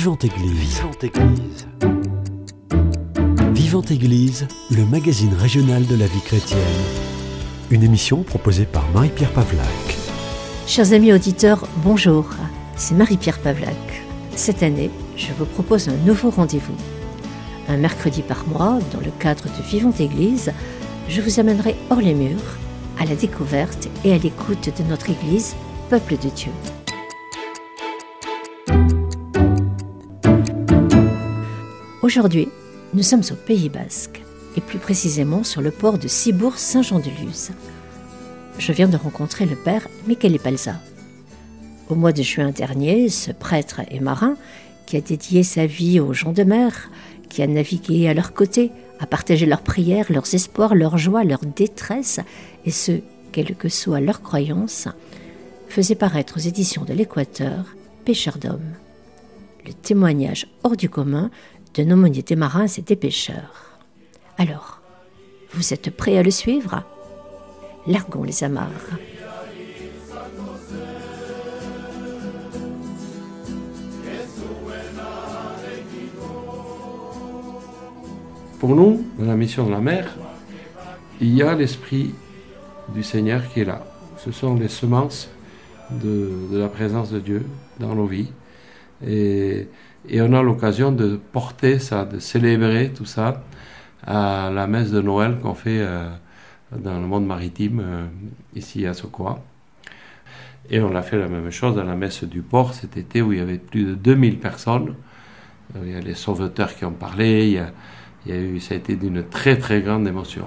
Vivante Église. Vivante Église. Vivante Église, le magazine régional de la vie chrétienne. Une émission proposée par Marie-Pierre Pavlac. Chers amis auditeurs, bonjour. C'est Marie-Pierre Pavlac. Cette année, je vous propose un nouveau rendez-vous. Un mercredi par mois, dans le cadre de Vivante Église, je vous amènerai hors les murs, à la découverte et à l'écoute de notre Église, peuple de Dieu. Aujourd'hui, nous sommes au Pays Basque, et plus précisément sur le port de Cibourg-Saint-Jean-de-Luz. Je viens de rencontrer le père Michele Balza. Au mois de juin dernier, ce prêtre et marin, qui a dédié sa vie aux gens de mer, qui a navigué à leur côté, a partagé leurs prières, leurs espoirs, leurs joies, leurs détresses, et ce, quelle que soit leur croyance, faisait paraître aux éditions de l'Équateur Pêcheurs d'hommes, le témoignage hors du commun d'un aumônier des marins et des pêcheurs. Alors, vous êtes prêts à le suivre ? Largons les amarres. Pour nous, dans la mission de la mer, il y a l'Esprit du Seigneur qui est là. Ce sont les semences de la présence de Dieu dans nos vies. Et on a l'occasion de porter ça, de célébrer tout ça à la messe de Noël qu'on fait dans le monde maritime, ici à Sokoa. Et on a fait la même chose à la messe du port cet été où il y avait plus de 2000 personnes. Il y a les sauveteurs qui ont parlé, ça a été d'une très très grande émotion.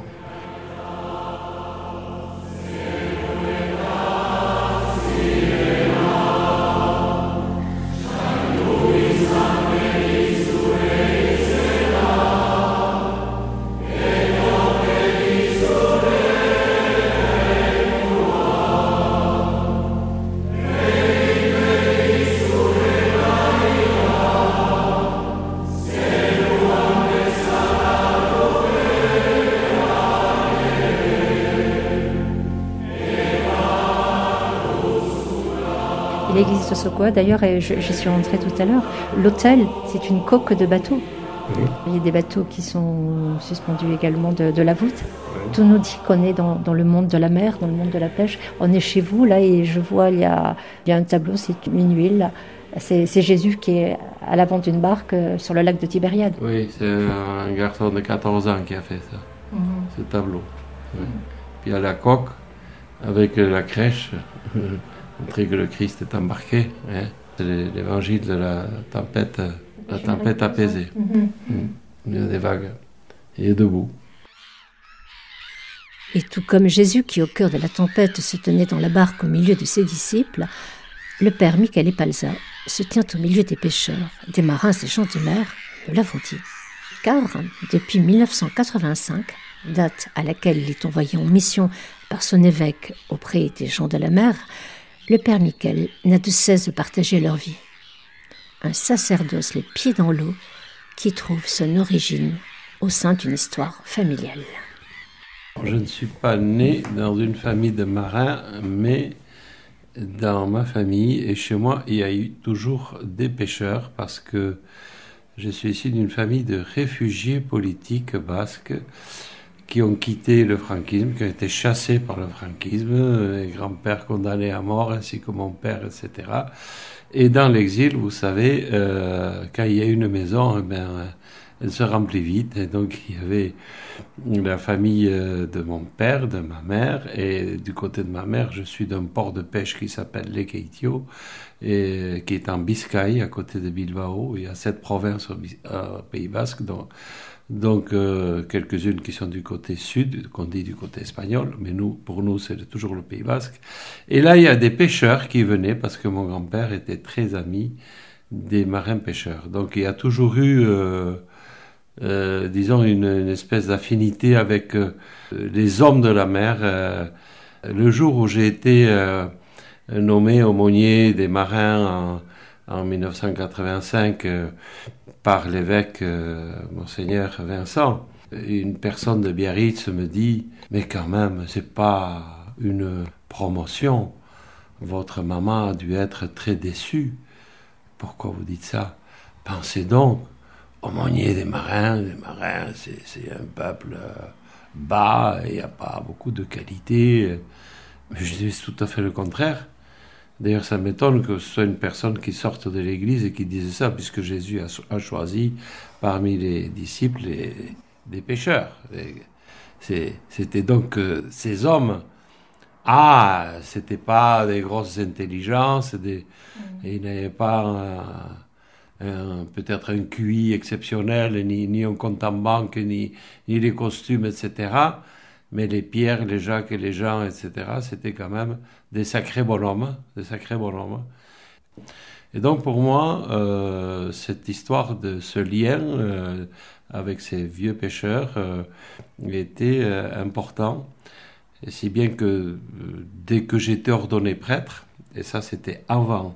L'église de Sokoa, d'ailleurs, j'y suis rentrée tout à l'heure, l'hôtel, c'est une coque de bateau. Oui. Il y a des bateaux qui sont suspendus également de la voûte. Oui. Tout nous dit qu'on est dans le monde de la mer, dans le monde de la pêche. On est chez vous, là, et je vois, il y a un tableau, c'est une huile. C'est Jésus qui est à l'avant d'une barque sur le lac de Tibériade. Oui, c'est un garçon de 14 ans qui a fait ça, ce tableau. Oui. Puis il y a la coque avec la crèche. Montrer que le Christ est embarqué, hein. C'est l'évangile de la tempête apaisée. Il y a des vagues, il est debout. Et tout comme Jésus qui au cœur de la tempête se tenait dans la barque au milieu de ses disciples, le père Michele Balza se tient au milieu des pêcheurs, des marins et gens de mer, nous l'avons dit. Car depuis 1985, date à laquelle il est envoyé en mission par son évêque auprès des gens de la mer, le père Michele n'a de cesse de partager leur vie. Un sacerdoce les pieds dans l'eau qui trouve son origine au sein d'une histoire familiale. Je ne suis pas né dans une famille de marins, mais dans ma famille et chez moi, il y a eu toujours des pêcheurs parce que je suis issu d'une famille de réfugiés politiques basques qui ont quitté le franquisme, qui ont été chassés par le franquisme, les grands-pères condamnés à mort, ainsi que mon père, etc. Et dans l'exil, vous savez, quand il y a une maison, elle se remplit vite. Et donc, il y avait la famille de mon père, de ma mère, et du côté de ma mère, je suis d'un port de pêche qui s'appelle Lekeitio, et qui est en Biscaye, à côté de Bilbao. Il y a 7 provinces au Pays Basque, donc quelques-unes qui sont du côté sud, qu'on dit du côté espagnol, mais pour nous, c'est toujours le Pays Basque. Et là, il y a des pêcheurs qui venaient, parce que mon grand-père était très ami des marins-pêcheurs. Donc, il y a toujours eu, disons, une espèce d'affinité avec les hommes de la mer. Le jour où j'ai été nommé aumônier des marins en 1985 par l'évêque Monseigneur Vincent, une personne de Biarritz me dit « Mais quand même, c'est pas une promotion. Votre maman a dû être très déçue. » Pourquoi vous dites ça ? Pensez donc, aumônier des marins, c'est un peuple bas, il n'y a pas beaucoup de qualité. Mais je dis tout à fait le contraire. D'ailleurs, ça m'étonne que ce soit une personne qui sorte de l'Église et qui dise ça, puisque Jésus a choisi parmi les disciples des pécheurs. C'était donc ces hommes. C'était pas des grosses intelligences, et ils n'avaient pas peut-être un QI exceptionnel, ni un compte en banque, ni les costumes, etc. Mais les Pierre, les Jacques et les Jean, etc., c'était quand même des sacrés bonhommes, des sacrés bonhommes. Et donc pour moi, cette histoire de ce lien avec ces vieux pêcheurs était important. Et si bien que dès que j'étais ordonné prêtre, et ça c'était avant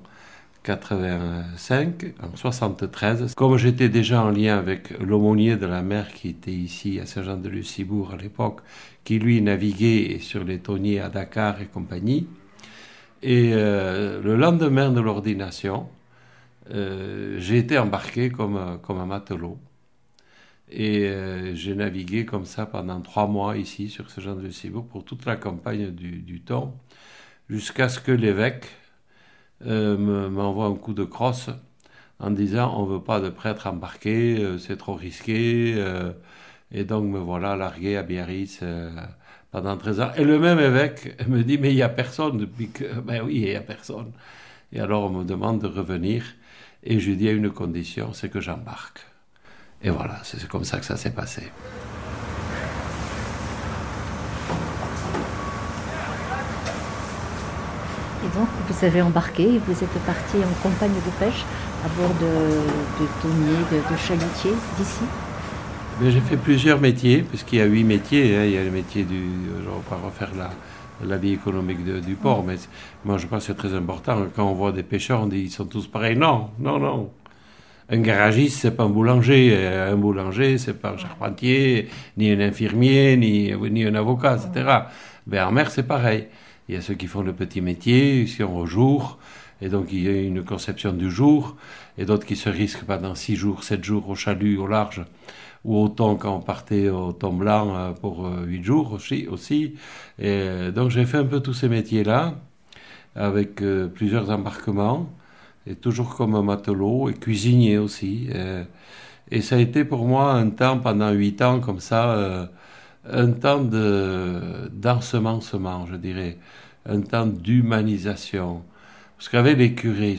85, en 73, comme j'étais déjà en lien avec l'aumônier de la mer qui était ici à Saint-Jean-de-Luz-Cibourg à l'époque, qui lui naviguait sur les thoniers à Dakar et compagnie, et le lendemain de l'ordination, j'ai été embarqué comme un matelot. Et j'ai navigué comme ça pendant 3 mois ici sur Saint-Jean-de-Luz-Cibourg pour toute la campagne du Thon, jusqu'à ce que l'évêque m'envoie un coup de crosse en disant on ne veut pas de prêtre embarqué, c'est trop risqué, et donc me voilà largué à Biarritz pendant 13 ans. Et le même évêque me dit mais il n'y a personne depuis que... Ben oui, il n'y a personne. Et alors on me demande de revenir, et je lui dis à une condition, c'est que j'embarque. Et voilà, c'est comme ça que ça s'est passé. Et donc, vous avez embarqué et vous êtes parti en campagne de pêche à bord de thoniers, de chalutiers d'ici? Mais j'ai fait plusieurs métiers, puisqu'il y a 8 métiers. Hein. Il y a le métier du... Je ne vais pas refaire la vie économique du port, mais moi je pense que c'est très important. Quand on voit des pêcheurs, on dit ils sont tous pareils. Non, non, non. Un garagiste, c'est pas un boulanger. Un boulanger, c'est pas un charpentier, ni un infirmier, ni un avocat, etc. Ben, en mer, c'est pareil. Il y a ceux qui font le petit métier, qui sont au jour, et donc il y a une conception du jour, et d'autres qui se risquent pendant 6 jours, 7 jours au chalut, au large, ou au thon quand on partait au thon blanc pour 8 jours aussi. Et donc j'ai fait un peu tous ces métiers-là, avec plusieurs embarquements, et toujours comme un matelot, et cuisinier aussi. Et ça a été pour moi un temps, pendant 8 ans, comme ça, un temps d'ensemencement, je dirais, un temps d'humanisation. Parce qu'avec les curés,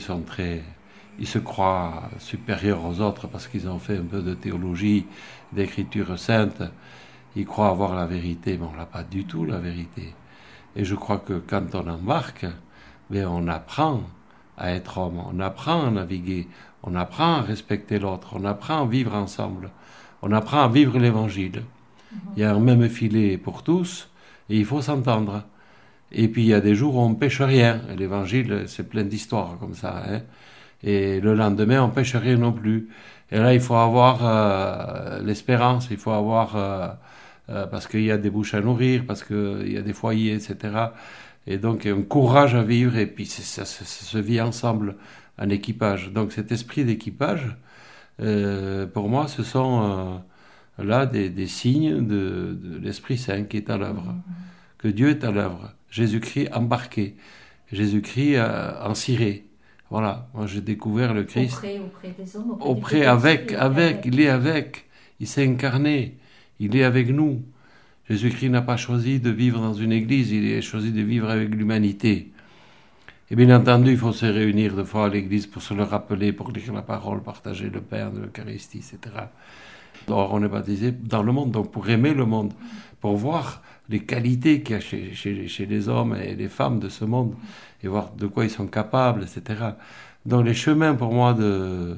ils se croient supérieurs aux autres parce qu'ils ont fait un peu de théologie, d'écriture sainte. Ils croient avoir la vérité, mais on n'a pas du tout la vérité. Et je crois que quand on embarque, ben on apprend à être homme, on apprend à naviguer, on apprend à respecter l'autre, on apprend à vivre ensemble, on apprend à vivre l'évangile. Il y a un même filet pour tous et il faut s'entendre. Et puis il y a des jours où on ne pêche rien. Et l'évangile, c'est plein d'histoires comme ça. Hein. Et le lendemain, on ne pêche rien non plus. Et là, il faut avoir l'espérance, il faut avoir... parce qu'il y a des bouches à nourrir, parce qu'il y a des foyers, etc. Et donc, un courage à vivre, et puis ça se vit ensemble en équipage. Donc cet esprit d'équipage, pour moi, ce sont... là des signes de l'Esprit Saint qui est à l'œuvre, que Dieu est à l'œuvre. Jésus-Christ embarqué, Jésus-Christ enciré. Voilà, moi j'ai découvert le Christ. Auprès des hommes, il est avec, il s'est incarné, il est avec nous. Jésus-Christ n'a pas choisi de vivre dans une église, il a choisi de vivre avec l'humanité. Et bien entendu, il faut se réunir 2 fois à l'église pour se le rappeler, pour lire la parole, partager le pain de l'Eucharistie, etc. Or, on est baptisé dans le monde, donc pour aimer le monde, pour voir les qualités qu'il y a chez les hommes et les femmes de ce monde, et voir de quoi ils sont capables, etc. Donc les chemins pour moi de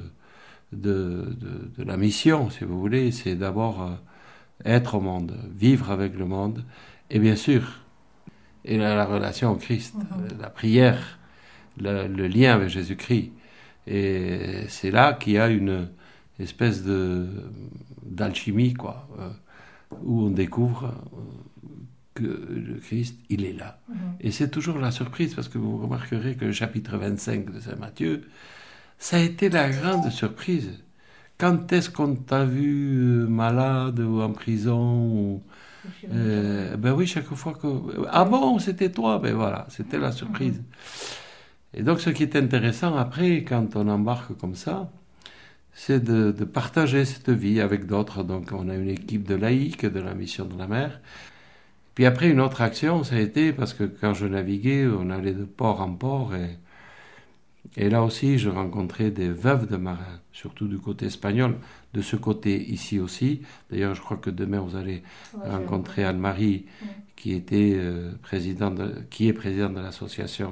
la mission, si vous voulez, c'est d'abord être au monde, vivre avec le monde, et bien sûr, et la relation au Christ, la prière, le lien avec Jésus-Christ. Et c'est là qu'il y a une espèce d'alchimie, quoi, où on découvre que le Christ, il est là. Et c'est toujours la surprise, parce que vous remarquerez que le chapitre 25 de Saint Matthieu, ça a été la grande surprise. quand est-ce qu'on t'a vu malade ou en prison ben oui, chaque fois que... Ah bon, c'était toi? Ben voilà, c'était la surprise. Et donc, ce qui est intéressant après, quand on embarque comme ça, c'est de partager cette vie avec d'autres. Donc, on a une équipe de laïcs de la Mission de la Mer. Puis après, une autre action, ça a été, parce que quand je naviguais, on allait de port en port, et là aussi, je rencontrais des veuves de marins, surtout du côté espagnol, de ce côté ici aussi. D'ailleurs, je crois que demain, vous allez rencontrer Anne-Marie, qui était qui est présidente de l'association,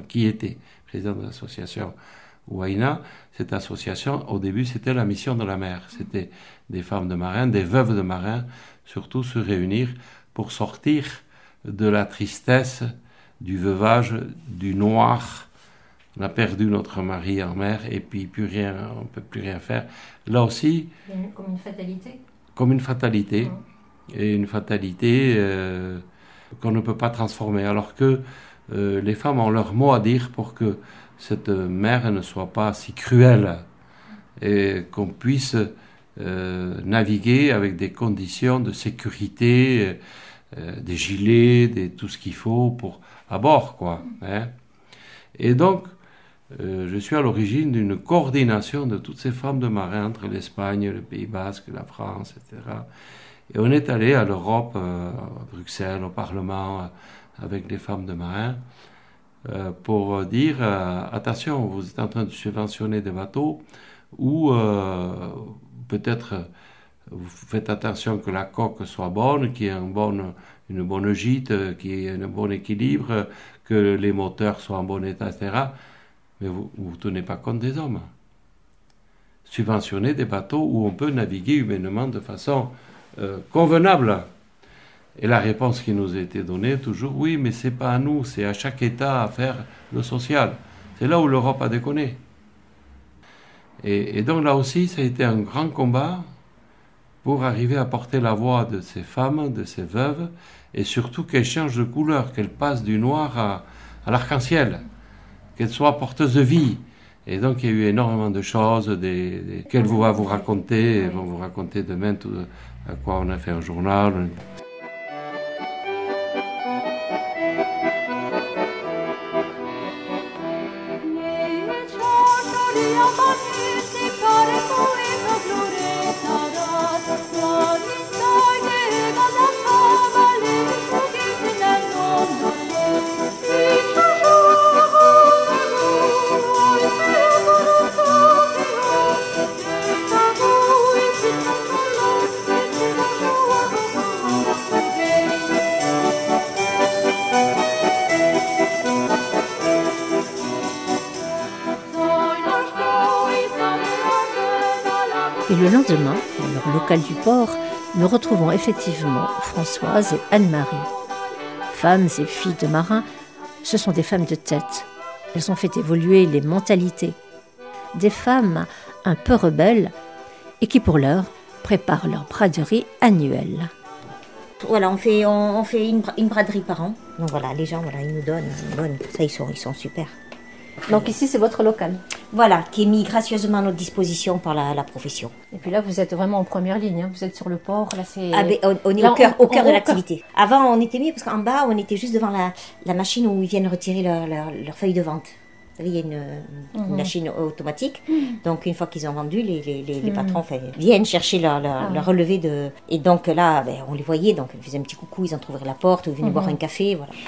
Huayna. Cette association, au début, c'était la Mission de la Mer. C'était des femmes de marins, des veuves de marins, surtout se réunir pour sortir de la tristesse, du veuvage, du noir. On a perdu notre mari en mer et puis plus rien, on ne peut plus rien faire. Là aussi... Comme une fatalité. Comme une fatalité. Et une fatalité qu'on ne peut pas transformer. Alors que les femmes ont leur mot à dire pour que cette mer ne soit pas si cruelle et qu'on puisse naviguer avec des conditions de sécurité, des gilets, tout ce qu'il faut pour à bord, quoi. Hein. Et donc, je suis à l'origine d'une coordination de toutes ces femmes de marins entre l'Espagne, le Pays Basque, la France, etc. Et on est allé à l'Europe, à Bruxelles, au Parlement, avec les femmes de marins, pour dire attention, vous êtes en train de subventionner des bateaux, ou peut-être vous faites attention que la coque soit bonne, qu'il y ait une bonne gîte, qu'il y ait un bon équilibre, que les moteurs soient en bon état, etc. Mais vous ne tenez pas compte des hommes. Subventionner des bateaux où on peut naviguer humainement de façon convenable. Et la réponse qui nous a été donnée, toujours, oui, mais c'est pas à nous, c'est à chaque État à faire le social. C'est là où l'Europe a déconné. Et donc là aussi, ça a été un grand combat pour arriver à porter la voix de ces femmes, de ces veuves, et surtout qu'elles changent de couleur, qu'elles passent du noir à l'arc-en-ciel, qu'elles soient porteuses de vie. Et donc il y a eu énormément de choses qu'elles vont vous raconter, et vont vous raconter demain tout à quoi on a fait un journal. Et le lendemain, dans leur local du port, nous retrouvons effectivement Françoise et Anne-Marie. Femmes et filles de marins, ce sont des femmes de tête. Elles ont fait évoluer les mentalités. Des femmes un peu rebelles et qui, pour l'heure, préparent leur braderie annuelle. Voilà, on fait une braderie par an. Donc voilà, les gens, voilà, ils nous donnent. Ça, ils sont super. Donc ici, c'est votre local. Voilà, qui est mis gracieusement à notre disposition par la profession. Et puis là, vous êtes vraiment en première ligne. Hein. Vous êtes sur le port. Là, c'est... Ah ben, on est là, au cœur de l'activité. Avant, on était mieux parce qu'en bas, on était juste devant la machine où ils viennent retirer leur feuille de vente. Vous savez, il y a une machine automatique. Donc, une fois qu'ils ont vendu, les patrons viennent chercher leur relevé de... Et donc là, ben, on les voyait. Donc, ils faisaient un petit coucou, ils entrouvraient la porte, ils venaient boire un café, voilà.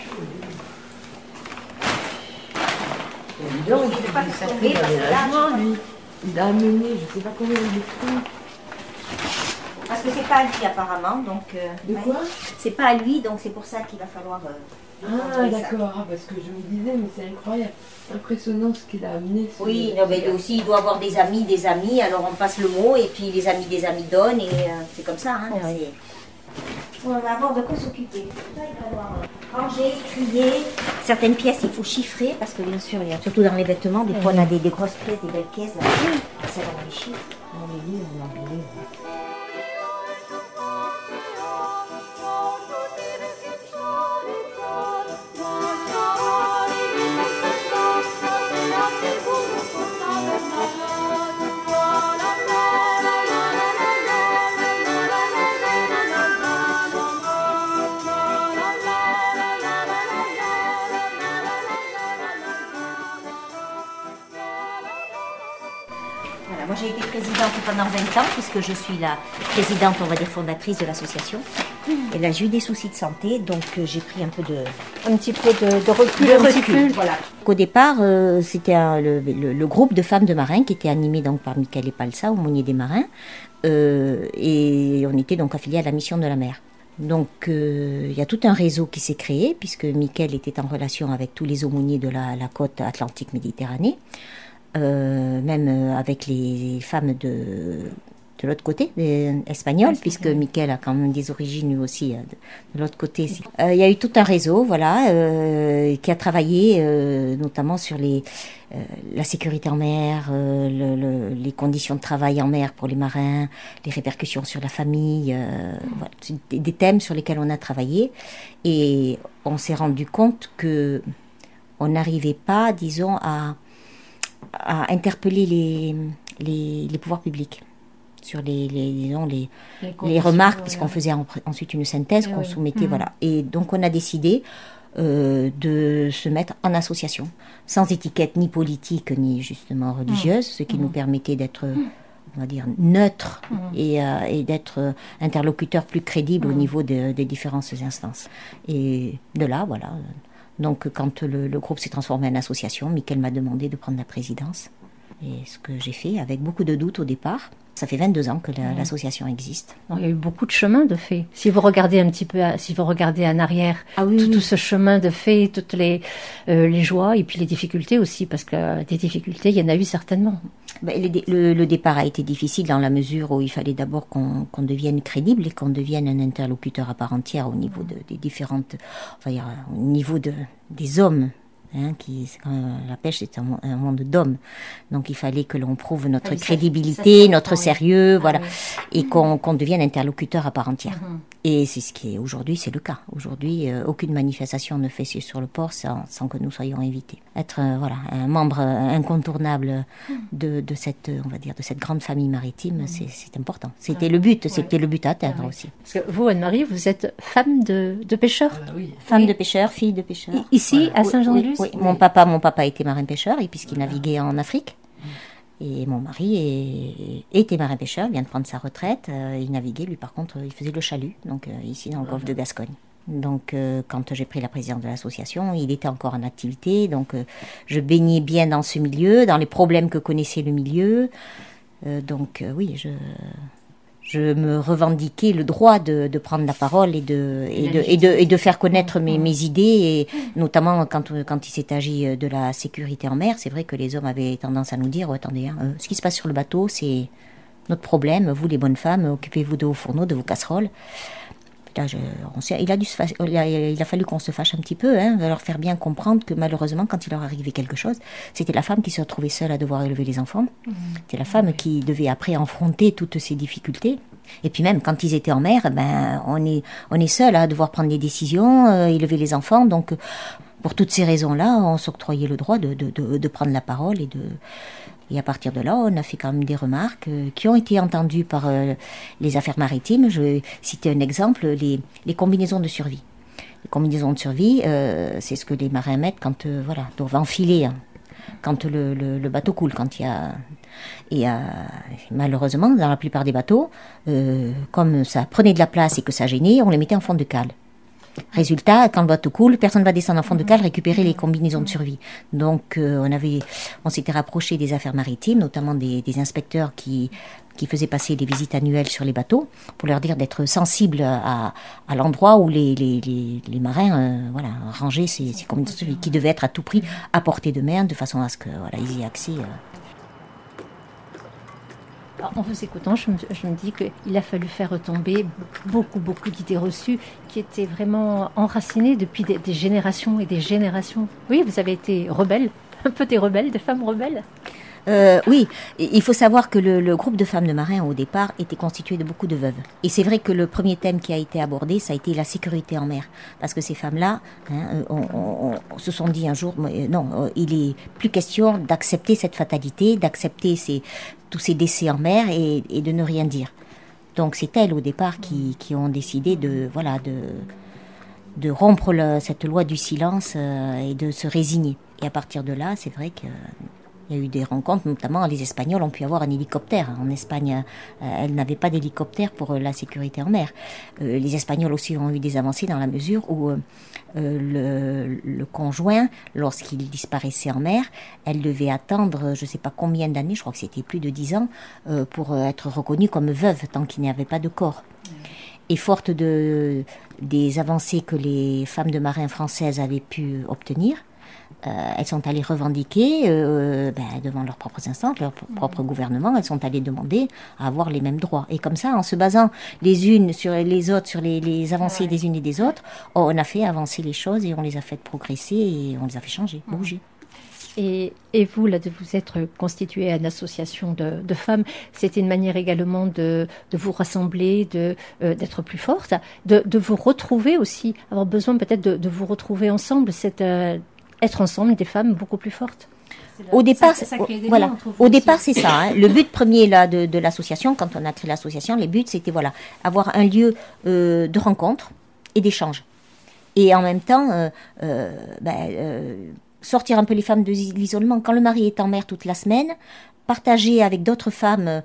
Donc, il ne pas se tomber parce que là, lui, il a amené, je ne sais pas combien de trucs. Parce que c'est pas à lui apparemment, donc... De quoi c'est pas à lui, donc c'est pour ça qu'il va falloir... ah d'accord, parce que je me disais, mais c'est incroyable, impressionnant ce qu'il a amené. Oui, non, mais aussi il doit avoir des amis, alors on passe le mot, et puis les amis des amis donnent, et c'est comme ça, hein. Oui. On va avoir de quoi s'occuper. Il va falloir ranger, trier. Certaines pièces, il faut chiffrer, parce que bien sûr, surtout dans les vêtements, des fois on a des grosses pièces, des belles pièces. Là. Ça, on les chiffre, on les lit, on les lit. Voilà, moi j'ai été présidente pendant 20 ans, puisque je suis la présidente, on va dire, fondatrice de l'association. Et là, j'ai eu des soucis de santé, donc j'ai pris un petit peu de recul. Voilà. Au départ, c'était le groupe de femmes de marins qui était animé donc par Michael Palsa, aumônier des marins, et on était donc affiliés à la mission de la mer. Donc il y a tout un réseau qui s'est créé, puisque Michael était en relation avec tous les aumôniers de la côte Atlantique Méditerranée, même avec les femmes de l'autre côté, espagnols, puisque Michael a quand même des origines lui aussi de l'autre côté. Il y a eu tout un réseau, voilà, qui a travaillé notamment sur la sécurité en mer, les conditions de travail en mer pour les marins, les répercussions sur la famille, voilà, des thèmes sur lesquels on a travaillé. Et on s'est rendu compte que on n'arrivait pas, disons, à interpeller les pouvoirs publics sur les remarques, puisqu'on faisait ensuite une synthèse qu'on soumettait, voilà. Et donc on a décidé de se mettre en association, sans étiquette ni politique ni justement religieuse, ce qui nous permettait d'être, on va dire, neutre et d'être interlocuteur plus crédible au niveau des différentes instances. Et de là, voilà. Donc quand le groupe s'est transformé en association, Michael m'a demandé de prendre la présidence. Et ce que j'ai fait avec beaucoup de doutes au départ. Ça fait 22 ans que l'association existe. Il y a eu beaucoup de chemin de fait. Si vous regardez un petit peu, si vous regardez en arrière, tout ce chemin de fait, toutes les joies et puis les difficultés aussi, parce que des difficultés, il y en a eu certainement. Le départ a été difficile dans la mesure où il fallait d'abord qu'on devienne crédible et qu'on devienne un interlocuteur à part entière au niveau des différentes, on va dire, au niveau des hommes. La pêche, c'est un monde d'hommes. Donc il fallait que l'on prouve notre crédibilité, notre sérieux, voilà, et qu'on devienne interlocuteur à part entière. Et c'est ce qui est aujourd'hui, c'est le cas. Aujourd'hui, aucune manifestation ne fait sur le port sans que nous soyons invités. Être un membre incontournable de cette, on va dire, de cette grande famille maritime, c'est important. C'était le but, c'était le but à atteindre aussi. Parce que vous, Anne-Marie, vous êtes femme de pêcheur. Femme de pêcheur, fille de pêcheur. Ici, à Saint-Jean-de-Luz. Oui, mon papa était marin-pêcheur, puisqu'il naviguait en Afrique. Et mon mari était marin-pêcheur, il vient de prendre sa retraite. Il naviguait, lui par contre, il faisait le chalut, donc ici dans le golfe de Gascogne. Donc quand j'ai pris la présidence de l'association, il était encore en activité, donc je baignais bien dans ce milieu, dans les problèmes que connaissait le milieu. Oui, je me revendiquais le droit de prendre la parole et de faire connaître mes idées, et notamment quand il s'est agi de la sécurité en mer. C'est vrai que les hommes avaient tendance à nous dire attendez, ce qui se passe sur le bateau, c'est notre problème, vous les bonnes femmes, occupez-vous de vos fourneaux, de vos casseroles. Là, il a fallu qu'on se fâche un petit peu, leur faire bien comprendre que malheureusement, quand il leur arrivait quelque chose, c'était la femme qui se retrouvait seule à devoir élever les enfants. C'était la femme qui devait après affronter toutes ces difficultés. Et puis même quand ils étaient en mer, on est seul à devoir prendre des décisions, élever les enfants. Donc pour toutes ces raisons-là, on s'octroyait le droit de prendre la parole et à partir de là, on a fait quand même des remarques qui ont été entendues par les affaires maritimes. Je vais citer un exemple, les combinaisons de survie. Les combinaisons de survie, c'est ce que les marins mettent quand doivent enfiler quand le bateau coule, quand il y a... Et malheureusement, dans la plupart des bateaux, comme ça prenait de la place et que ça gênait, on les mettait en fond de cale. Résultat, quand le bateau coule, personne ne va descendre en fond de cale récupérer les combinaisons de survie. Donc, on s'était rapproché des affaires maritimes, notamment des inspecteurs qui faisaient passer des visites annuelles sur les bateaux, pour leur dire d'être sensibles à l'endroit où les marins rangeaient ces combinaisons de survie, qui devaient être à tout prix à portée de main, de façon à ce qu'ils y aient accès. En vous écoutant, je me dis qu'il a fallu faire retomber beaucoup d'idées reçues qui étaient vraiment enracinées depuis des générations et des générations. Oui, vous avez été rebelle, un peu des rebelles, des femmes rebelles. Oui, il faut savoir que le groupe de femmes de marins au départ était constitué de beaucoup de veuves. Et c'est vrai que le premier thème qui a été abordé, ça a été la sécurité en mer. Parce que ces femmes-là on se sont dit un jour, non, il est plus question d'accepter cette fatalité, d'accepter tous ces décès en mer et de ne rien dire. Donc c'est elles au départ qui ont décidé de rompre cette loi du silence et de se résigner. Et à partir de là, c'est vrai que Il y a eu des rencontres, notamment les Espagnols ont pu avoir un hélicoptère. En Espagne, elles n'avaient pas d'hélicoptère pour la sécurité en mer. Les Espagnols aussi ont eu des avancées dans la mesure où le conjoint, lorsqu'il disparaissait en mer, elle devait attendre je ne sais pas combien d'années, je crois que c'était plus de 10 ans, pour être reconnue comme veuve tant qu'il n'y avait pas de corps. Et forte des avancées que les femmes de marins françaises avaient pu obtenir, elles sont allées revendiquer devant leurs propres instances, leur propre gouvernement, elles sont allées demander à avoir les mêmes droits. Et comme ça, en se basant les unes sur les autres, sur les avancées des unes et des autres, on a fait avancer les choses et on les a fait progresser et on les a fait changer, bouger. Et vous, là, de vous être constituée à une association de femmes, c'était une manière également de vous rassembler, d'être plus forte, de vous retrouver aussi, avoir besoin peut-être de vous retrouver ensemble, être ensemble des femmes beaucoup plus fortes. Au départ, c'est ça. Hein. Le but premier là, de l'association, quand on a créé l'association, les buts, c'était avoir un lieu de rencontre et d'échange. Et en même temps, sortir un peu les femmes de l'isolement. Quand le mari est en mer toute la semaine, partager avec d'autres femmes,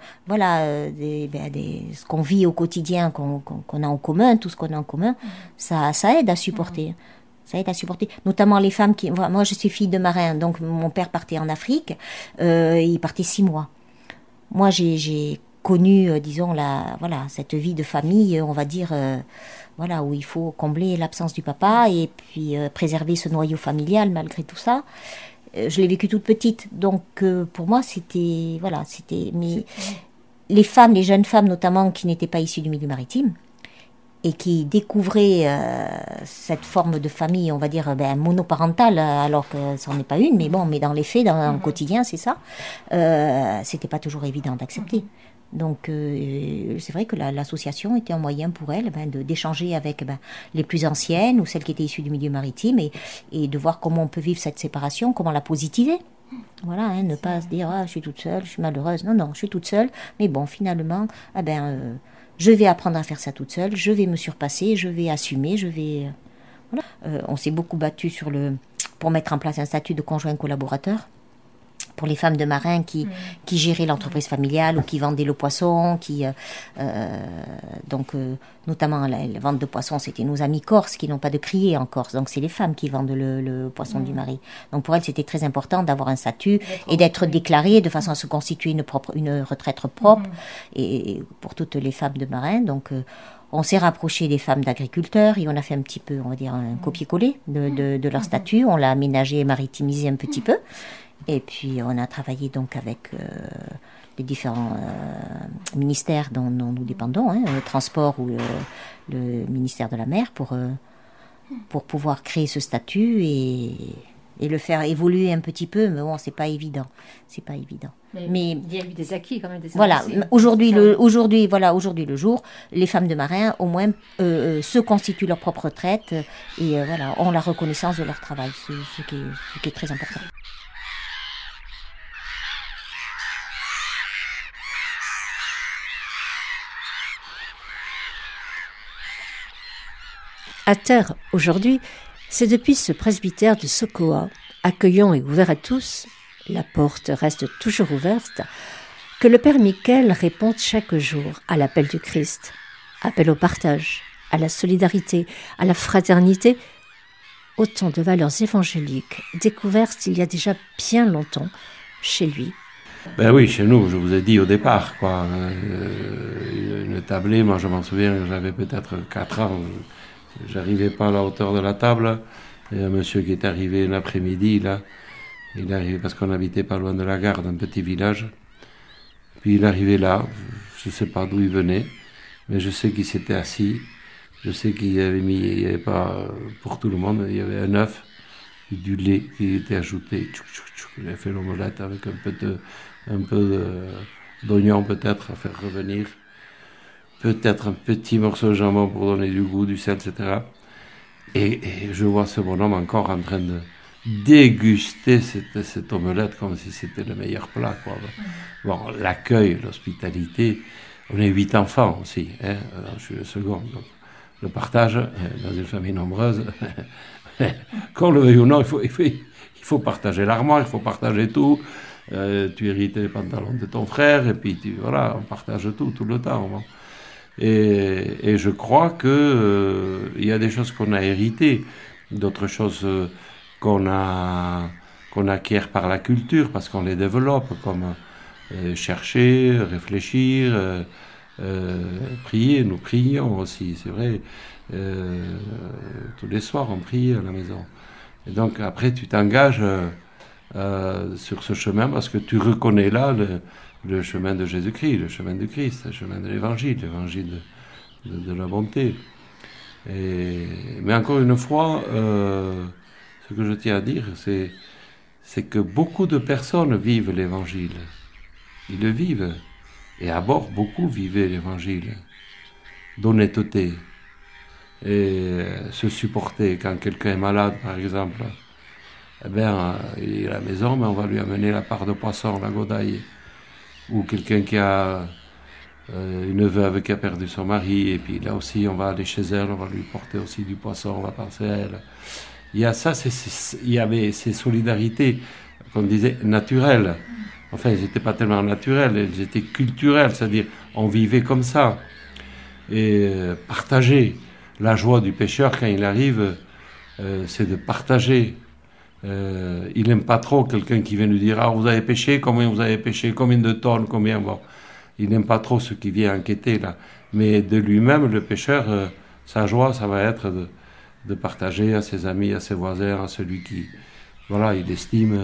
ce qu'on vit au quotidien, qu'on a en commun, tout ce qu'on a en commun, ça aide à supporter. Ça aide à supporter. Notamment les femmes qui... Moi, je suis fille de marin, donc mon père partait en Afrique, il partait 6 mois. Moi, j'ai connu, cette vie de famille, on va dire... où il faut combler l'absence du papa et puis préserver ce noyau familial malgré tout ça. Je l'ai vécu toute petite, donc pour moi c'était mais les jeunes femmes notamment qui n'étaient pas issues du milieu maritime et qui découvraient cette forme de famille, on va dire monoparentale, alors que ça n'en est pas une, mais dans les faits, dans le quotidien, c'est ça. C'était pas toujours évident d'accepter. Donc, c'est vrai que l'association était un moyen pour elle d'échanger avec les plus anciennes ou celles qui étaient issues du milieu maritime et de voir comment on peut vivre cette séparation, comment la positiver. Voilà, ne pas se dire je suis toute seule, je suis malheureuse. Non, je suis toute seule, mais bon, finalement, je vais apprendre à faire ça toute seule, je vais me surpasser, je vais assumer, on s'est beaucoup battu pour mettre en place un statut de conjoint collaborateur. Pour les femmes de marins qui géraient l'entreprise familiale ou qui vendaient le poisson, notamment la vente de poisson, c'était nos amis corses qui n'ont pas de criée en Corse, donc c'est les femmes qui vendent le poisson du mari. Donc pour elles, c'était très important d'avoir un statut et d'être déclarée de façon à se constituer une retraite propre et pour toutes les femmes de marins. Donc on s'est rapproché des femmes d'agriculteurs et on a fait un petit peu, on va dire, un copier-coller de leur statut. On l'a aménagé et maritimisé un petit peu. Et puis, on a travaillé donc avec les différents ministères dont nous dépendons, le transport ou le ministère de la mer, pour pouvoir créer ce statut et le faire évoluer un petit peu. Mais bon, c'est pas évident. Mais il y a eu des acquis quand même. Aujourd'hui le jour, les femmes de marins, au moins, se constituent leur propre retraite et ont la reconnaissance de leur travail, ce qui est très important. À terre, aujourd'hui, c'est depuis ce presbytère de Sokoa, accueillant et ouvert à tous, la porte reste toujours ouverte, que le Père Michael répond chaque jour à l'appel du Christ, appel au partage, à la solidarité, à la fraternité, autant de valeurs évangéliques découvertes il y a déjà bien longtemps chez lui. Ben oui, chez nous, je vous ai dit au départ, une tablée, moi je m'en souviens, j'avais peut-être 4 ans, j'arrivais pas à la hauteur de la table, et un monsieur qui est arrivé l'après-midi, là, il est arrivé parce qu'on habitait pas loin de la gare d'un petit village, puis il est arrivé là, je sais pas d'où il venait, mais je sais qu'il s'était assis, je sais qu'il avait mis, il n'y avait pas pour tout le monde, il y avait un œuf, du lait qui était ajouté, il a fait l'omelette avec un peu d'oignon peut-être à faire revenir, peut-être un petit morceau de jambon pour donner du goût, du sel, etc. Et je vois ce bonhomme encore en train de déguster cette omelette comme si c'était le meilleur plat, quoi. Bon, l'accueil, l'hospitalité, on est 8 enfants aussi, alors je suis le second, donc le partage dans une famille nombreuse, qu'on le veuille ou non, il faut partager l'armoire, il faut partager tout. tu hérites les pantalons de ton frère, et puis voilà, on partage tout le temps. Bon. Et je crois que il y a des choses qu'on a héritées, d'autres choses qu'on acquiert par la culture, parce qu'on les développe, comme chercher, réfléchir, prier. Nous prions aussi, c'est vrai. Tous les soirs, on prie à la maison. Et donc, après, tu t'engages sur ce chemin parce que tu reconnais là le chemin de Jésus-Christ, le chemin de Christ, le chemin de l'Évangile de la bonté. Mais encore une fois, ce que je tiens à dire, c'est que beaucoup de personnes vivent l'Évangile. Ils le vivent. Et à bord, beaucoup vivaient l'Évangile d'honnêteté. Et se supporter. Quand quelqu'un est malade, par exemple, eh bien, il est à la maison, mais on va lui amener la part de poisson, la godaille. Ou quelqu'un qui a une veuve qui a perdu son mari, et puis là aussi, on va aller chez elle, on va lui porter aussi du poisson, on va penser à elle. Il y a ça, il y avait ces solidarités, qu'on disait, naturelles. Enfin, elles n'étaient pas tellement naturelles, elles étaient culturelles, c'est-à-dire, on vivait comme ça. Et partager. La joie du pêcheur, quand il arrive, c'est de partager. Il n'aime pas trop quelqu'un qui vient lui dire « Ah, vous avez pêché, combien vous avez pêché, combien de tonnes, combien... » Bon, il n'aime pas trop ce qui vient enquêter, là. Mais de lui-même, le pêcheur, sa joie, ça va être de partager à ses amis, à ses voisins, à celui qui... Voilà, il estime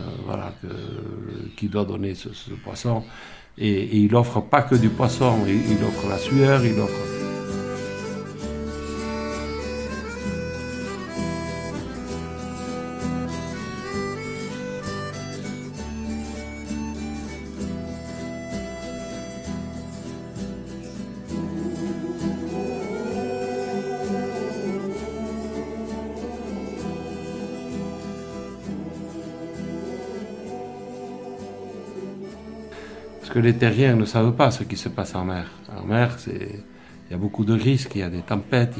qu'il doit donner ce poisson. Et il n'offre pas que du poisson, il offre la sueur, il offre... Parce que les terriens ne savent pas ce qui se passe en mer. En mer, il y a beaucoup de risques, il y a des tempêtes,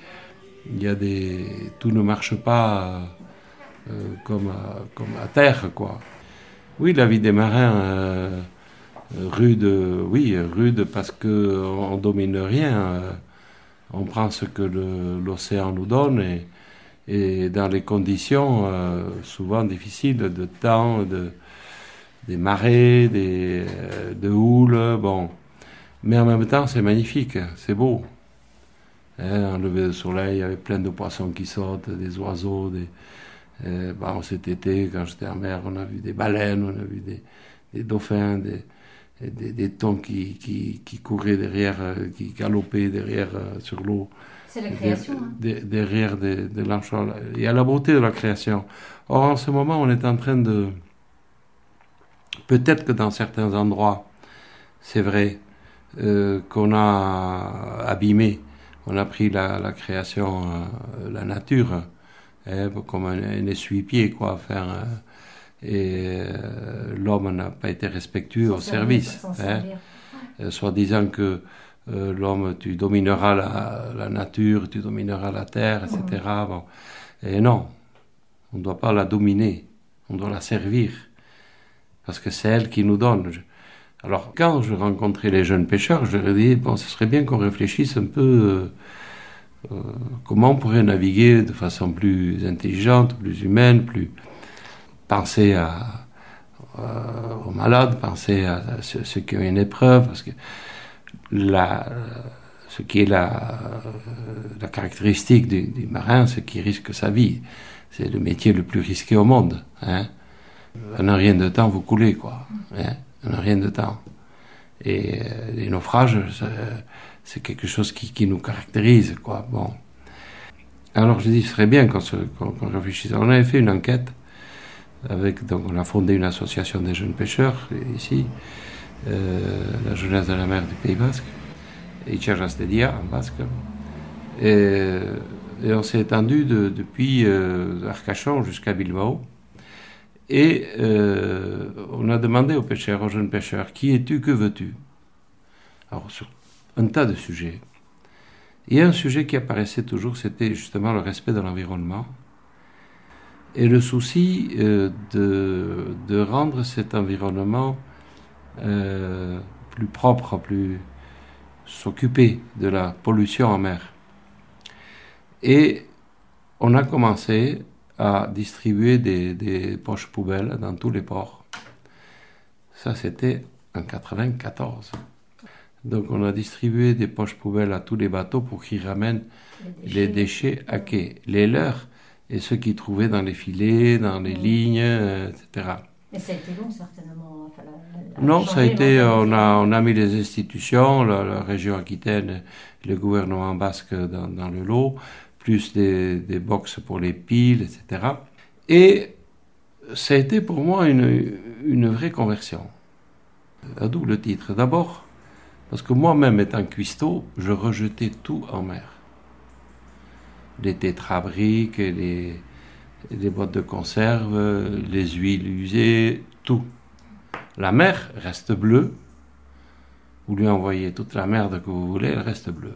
tout ne marche pas comme à terre, quoi. Oui, la vie des marins, rude parce qu'on ne domine rien. On prend ce que l'océan nous donne et dans les conditions souvent difficiles de temps, des marées, de houle, bon. Mais en même temps, c'est magnifique, c'est beau. En lever de soleil, il y avait plein de poissons qui sautent, des oiseaux. Cet été, quand j'étais en mer, on a vu des baleines, on a vu des dauphins, des thons qui couraient derrière, qui galopaient derrière sur l'eau. C'est la création. Derrière de l'anchois. Il y a la beauté de la création. Or, en ce moment, on est en train de... Peut-être que dans certains endroits, c'est vrai, qu'on a abîmé, on a pris la création, la nature, comme un essuie-pied, quoi, et l'homme n'a pas été respectueux au service. Soit disant que l'homme, tu domineras la nature, tu domineras la terre, etc. Bon. Et non, on ne doit pas la dominer, on doit la servir. Parce que c'est elle qui nous donne. Alors, quand je rencontrais les jeunes pêcheurs, je leur ai dit, ce serait bien qu'on réfléchisse un peu comment on pourrait naviguer de façon plus intelligente, plus humaine, plus... Penser aux malades, penser à ceux qui ont une épreuve, parce que ce qui est la caractéristique du marin, c'est qu'il risque sa vie. C'est le métier le plus risqué au monde, hein. En un rien de temps, vous coulez, quoi. En un rien de temps. Et les naufrages, c'est quelque chose qui nous caractérise, quoi. Bon. Alors, je dis, ce serait bien qu'on réfléchisse. On avait fait une enquête donc on a fondé une association des jeunes pêcheurs, ici, la jeunesse de la mer du Pays Basque, Itxarras de Dia, en basque. Et on s'est étendu depuis Arcachon jusqu'à Bilbao. Et on a demandé aux pêcheurs, aux jeunes pêcheurs, qui es-tu, que veux-tu? Alors, sur un tas de sujets. Et un sujet qui apparaissait toujours, c'était justement le respect de l'environnement. et le souci de rendre cet environnement plus propre, plus s'occuper de la pollution en mer. Et on a commencé à distribuer des poches poubelles dans tous les ports. Ça, c'était en 1994. Donc, on a distribué des poches poubelles à tous les bateaux pour qu'ils ramènent les déchets à quai, les leurs et ceux qu'ils trouvaient dans les filets, dans les lignes, etc. Mais ça a été long, certainement. Non, ça a été, on a mis les institutions, la région Aquitaine, le gouvernement basque dans le lot, plus des boxes pour les piles, etc. Et ça a été pour moi une vraie conversion, à double titre. D'abord, parce que moi-même étant cuistot, je rejetais tout en mer. Les tétrabriques, les boîtes de conserve, les huiles usées, tout. La mer reste bleue. Vous lui envoyez toute la merde que vous voulez, elle reste bleue.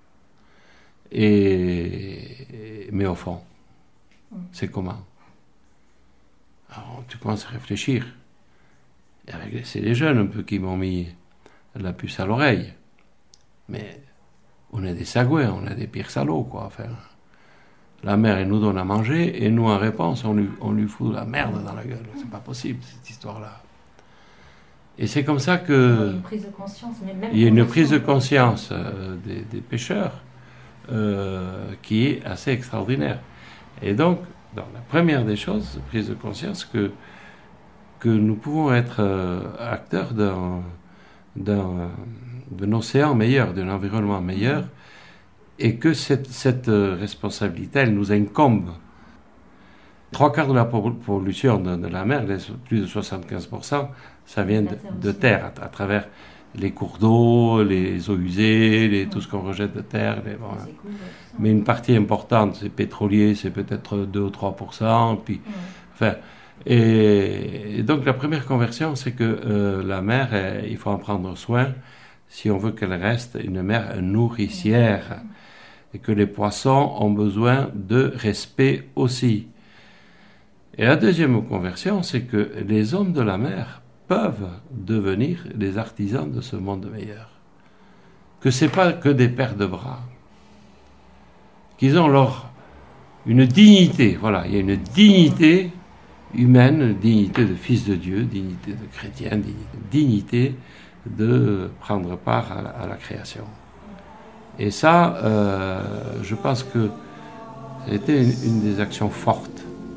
Mais au fond, c'est comment? Alors, tu commences à réfléchir. C'est les jeunes un peu qui m'ont mis la puce à l'oreille. Mais on est des sagouins, on est des pires salauds, quoi. Enfin, la mer, elle nous donne à manger, et nous, en réponse, on lui fout de la merde dans la gueule. C'est pas possible, cette histoire-là. Et c'est comme ça que... Il y a une prise de conscience. Il y a une prise de conscience des pêcheurs qui est assez extraordinaire. Et donc, la première des choses, prise de conscience que nous pouvons être acteurs d'un océan meilleur, d'un environnement meilleur, et que cette responsabilité, elle nous incombe. 3/4 de la pollution de la mer, plus de 75%, ça vient de terre, à travers les cours d'eau, les eaux usées, tout ce qu'on rejette de terre. Mais une partie importante, c'est pétrolier, c'est peut-être 2 ou 3%. Puis, enfin, et donc la première conversion, c'est que la mer, il faut en prendre soin si on veut qu'elle reste une mer nourricière. Et que les poissons ont besoin de respect aussi. Et la deuxième conversion, c'est que les hommes de la mer peuvent devenir les artisans de ce monde meilleur. Que ce n'est pas que des paires de bras. Qu'ils ont une dignité, voilà, il y a une dignité humaine, une dignité de fils de Dieu, dignité de chrétien, dignité de prendre part à la création. Et ça, je pense que c'était une des actions fortes.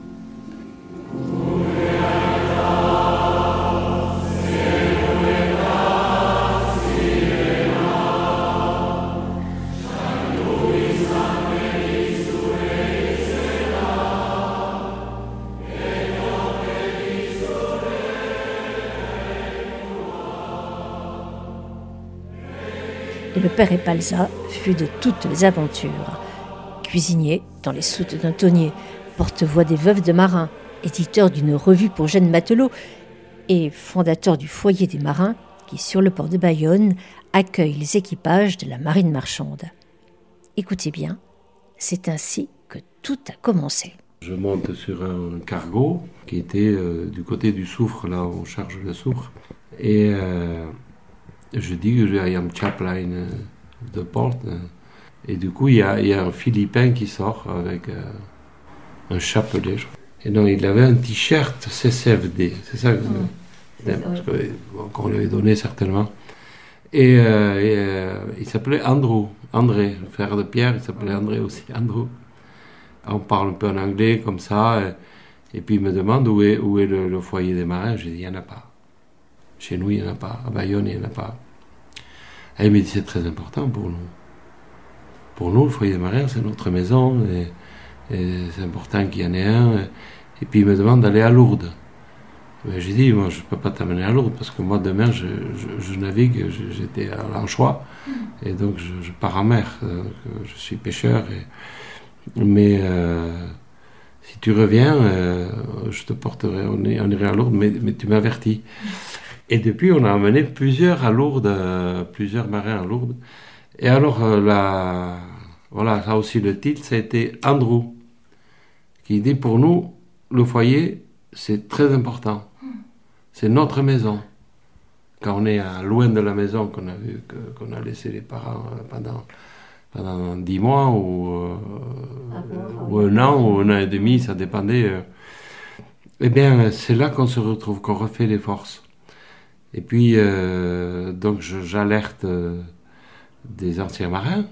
Et le père Epalza fut de toutes les aventures. Cuisinier dans les soutes d'un tonnier, porte-voix des veuves de marins, éditeur d'une revue pour jeunes matelots et fondateur du foyer des marins qui, sur le port de Bayonne, accueille les équipages de la marine marchande. Écoutez bien, c'est ainsi que tout a commencé. Je monte sur un cargo qui était du côté du soufre, là où on charge le soufre, et je dis que I am chaplain de port. Et du coup, il y a un Philippin qui sort avec un chapelet. Et non, il avait un t-shirt CCFD. C'est ça qu'on lui avait donné certainement. Et il s'appelait André, le frère de Pierre, il s'appelait André aussi, Andrew. On parle un peu en anglais comme ça. Et puis il me demande où est le foyer des marins. Je dis, il n'y en a pas. Chez nous, il n'y en a pas. À Bayonne, il n'y en a pas. Et il me dit, c'est très important pour nous. Pour nous, le foyer des marins, c'est notre maison. Et c'est important qu'il y en ait un. Et puis il me demande d'aller à Lourdes. J'ai dit, moi, je ne peux pas t'amener à Lourdes parce que moi, demain, je navigue. J'étais à l'Anchois. Et donc, je pars en mer. Donc, je suis pêcheur. Mais si tu reviens, je te porterai. On irait à Lourdes, mais tu m'avertis. Et depuis, on a emmené plusieurs à Lourdes, plusieurs marins à Lourdes. Et alors, voilà, ça aussi le titre, ça a été Andrew, qui dit pour nous, le foyer, c'est très important. C'est notre maison. Quand on est loin de la maison qu'on a laissé les parents pendant 10 mois ou 1 an ou 1 an et demi, ça dépendait. Eh bien, c'est là qu'on se retrouve, qu'on refait les forces. Et puis, donc, j'alerte des anciens marins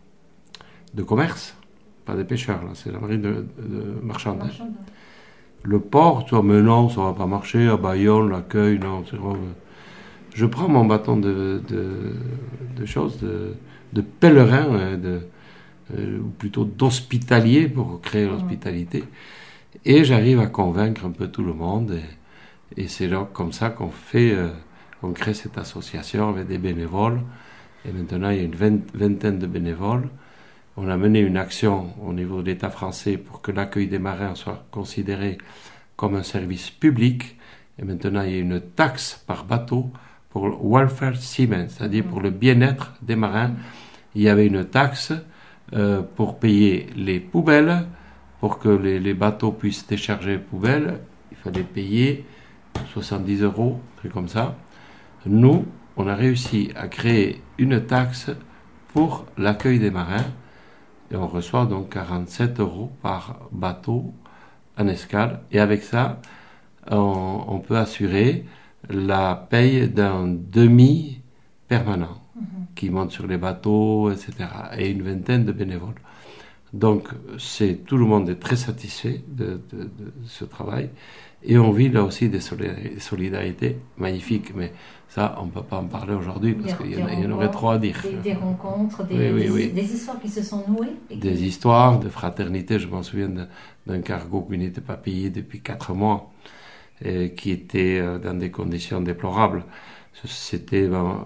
de commerce, pas des pêcheurs, là, c'est la marine de marchande. Le port, tu vois, mais non, ça va pas marcher, à Bayonne, l'accueil, non, c'est vraiment... Je prends mon bâton de choses, de pèlerin, ou plutôt d'hospitalier pour créer l'hospitalité. Et j'arrive à convaincre un peu tout le monde. Et c'est là, comme ça qu'on crée cette association avec des bénévoles. Et maintenant, il y a une vingtaine de bénévoles. On a mené une action au niveau de l'État français pour que l'accueil des marins soit considéré comme un service public. Et maintenant, il y a une taxe par bateau pour le welfare seamen, c'est-à-dire pour le bien-être des marins. Il y avait une taxe pour payer les poubelles, pour que les bateaux puissent décharger les poubelles. Il fallait payer 70 €, un truc comme ça. Nous, on a réussi à créer une taxe pour l'accueil des marins. Et on reçoit donc 47 € par bateau en escale. Et avec ça, on peut assurer la paye d'un demi-permanent qui monte sur les bateaux, etc. Et une vingtaine de bénévoles. Donc, tout le monde est très satisfait de ce travail. Et on vit là aussi des solidarités magnifiques. Mais ça, on ne peut pas en parler aujourd'hui parce qu'il y en aurait trop à dire. Des rencontres, des histoires qui se sont nouées. Des histoires de fraternité. Je m'en souviens d'un cargo qui n'était pas payé depuis 4 mois et qui était dans des conditions déplorables. C'était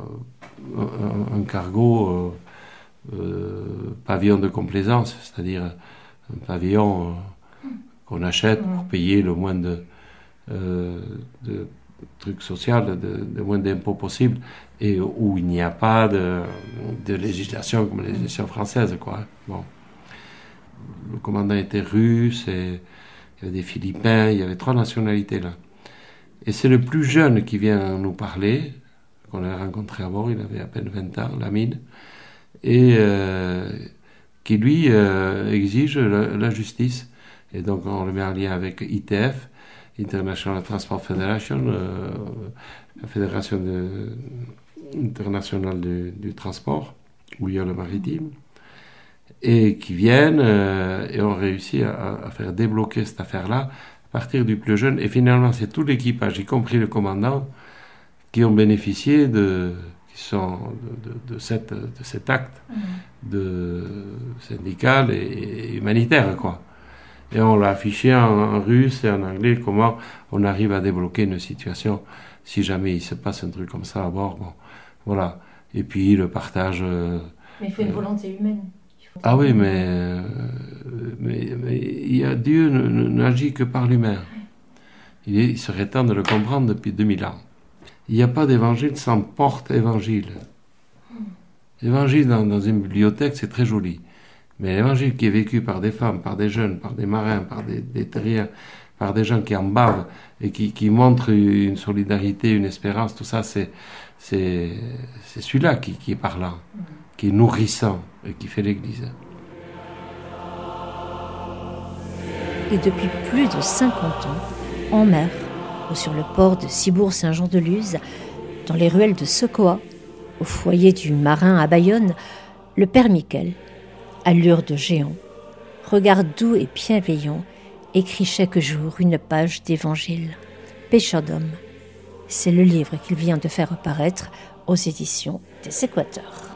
un cargo pavillon de complaisance, c'est-à-dire un pavillon qu'on achète pour payer le moins de trucs sociaux, de moins d'impôts possible, et où il n'y a pas de législation comme la législation française, quoi. Bon. Le commandant était russe, et il y avait des Philippins, il y avait 3 nationalités là. Et c'est le plus jeune qui vient nous parler, qu'on a rencontré à bord, il avait à peine 20 ans, Lamine, et qui lui exige la justice. Et donc on le met en lien avec ITF, International Transport Federation, la fédération internationale du transport, où il y a le maritime, et qui viennent, et on réussit à faire débloquer cette affaire-là à partir du plus jeune. Et finalement, c'est tout l'équipage, y compris le commandant, qui ont bénéficié de cet acte syndical et humanitaire, quoi. Et on l'a affiché en russe et en anglais, comment on arrive à débloquer une situation si jamais il se passe un truc comme ça à bord. Bon, voilà. Et puis le partage... mais il faut une volonté humaine. Ah oui, mais Dieu n'agit que par l'humain. Il serait temps de le comprendre depuis 2000 ans. Il n'y a pas d'évangile sans porte-évangile. L'évangile dans une bibliothèque, c'est très joli. Mais l'évangile qui est vécu par des femmes, par des jeunes, par des marins, par des terriens, par des gens qui en bavent et qui montrent une solidarité, une espérance, tout ça, c'est celui-là qui est parlant, qui est nourrissant et qui fait l'Église. Et depuis plus de 50 ans, en mer, ou sur le port de Cibourg-Saint-Jean-de-Luz, dans les ruelles de Sokoa, au foyer du marin à Bayonne, le père Miquel, allure de géant, regard doux et bienveillant, écrit chaque jour une page d'évangile. Pêcheur d'hommes, c'est le livre qu'il vient de faire apparaître aux éditions des Équateurs.